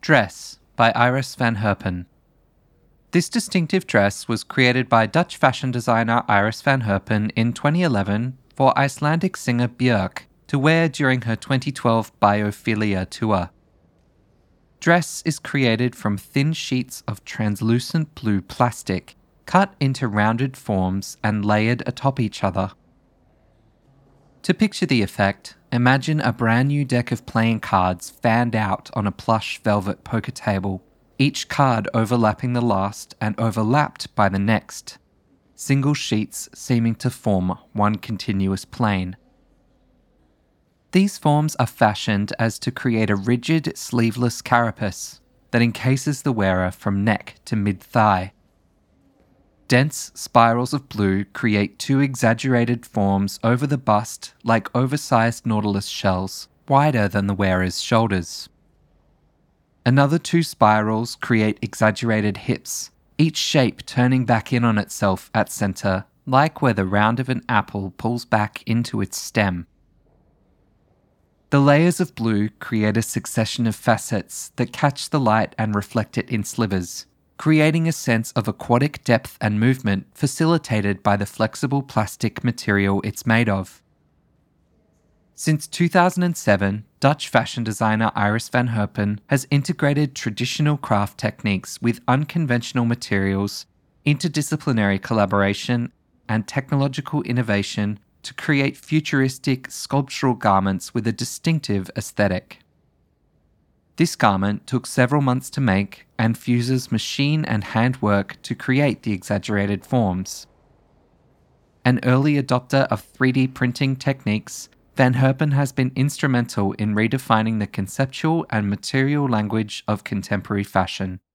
Dress by Iris van Herpen. This distinctive dress was created by Dutch fashion designer Iris van Herpen in 2011 for Icelandic singer Björk to wear during her 2012 Biophilia tour. Dress is created from thin sheets of translucent blue plastic, cut into rounded forms and layered atop each other. To picture the effect, imagine a brand new deck of playing cards fanned out on a plush velvet poker table, each card overlapping the last and overlapped by the next, single sheets seeming to form one continuous plane. These forms are fashioned as to create a rigid, sleeveless carapace that encases the wearer from neck to mid-thigh. Dense spirals of blue create two exaggerated forms over the bust like oversized nautilus shells, wider than the wearer's shoulders. Another two spirals create exaggerated hips, each shape turning back in on itself at center, like where the round of an apple pulls back into its stem. The layers of blue create a succession of facets that catch the light and reflect it in slivers, creating a sense of aquatic depth and movement facilitated by the flexible plastic material it's made of. Since 2007, Dutch fashion designer Iris van Herpen has integrated traditional craft techniques with unconventional materials, interdisciplinary collaboration, and technological innovation to create futuristic sculptural garments with a distinctive aesthetic. This garment took several months to make and fuses machine and handwork to create the exaggerated forms. An early adopter of 3D printing techniques, Van Herpen has been instrumental in redefining the conceptual and material language of contemporary fashion.